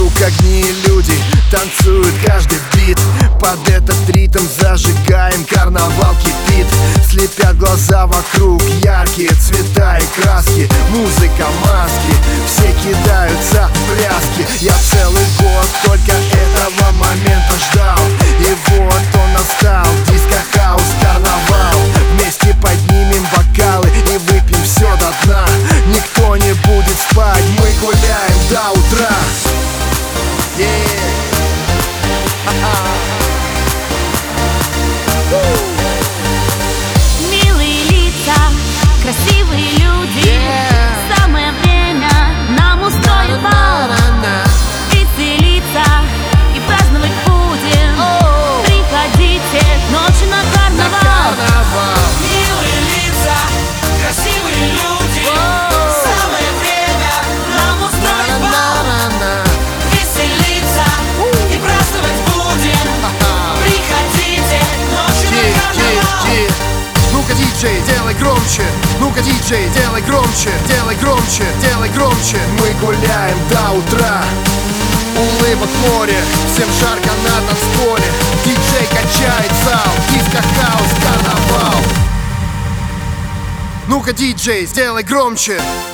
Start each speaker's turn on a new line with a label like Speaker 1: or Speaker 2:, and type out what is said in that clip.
Speaker 1: Вокруг огни и люди танцуют каждый бит. Под этот ритм зажигаем, карнавал кипит. Слепят глаза вокруг, яркие цвета и краски. Музыка, маски, все кидаются в пляски. Я целый год только этого момента ждал, и вот он настал. Диско, хаус, карнавал. Вместе поднимем бокалы и выпьем все до дна. Никто не будет спать, мы гуляем до утра.
Speaker 2: Милые лица, красивые люди, самое время нам устроить бал. Веселиться и праздновать будем. Приходите к ночи на карнавал.
Speaker 3: Милые лица, красивые люди, самое время нам устроить бал. Веселиться и праздновать будем. Приходите к ночи на карнавал.
Speaker 1: Ну-ка, диджей, делай громче. Ну-ка, диджей, делай громче. Делай громче, делай громче. Мы гуляем до утра. Улыбок море, всем жарко на танцполе. Диджей качает зал, диско, хаус, карнавал. Ну-ка, диджей, сделай громче.